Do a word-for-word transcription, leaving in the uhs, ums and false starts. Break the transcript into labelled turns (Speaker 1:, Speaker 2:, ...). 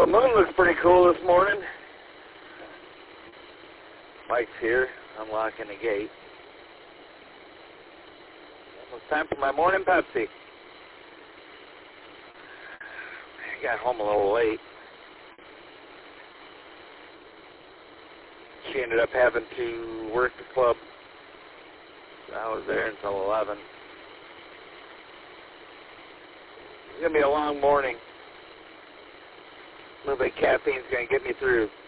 Speaker 1: Well, the moon looks pretty cool this morning. Mike's here, unlocking the gate. It's time for my morning Pepsi. I got home a little late. She ended up having to work the club. I was there until eleven. It's going to be a long morning. A little bit of caffeine's going to get me through.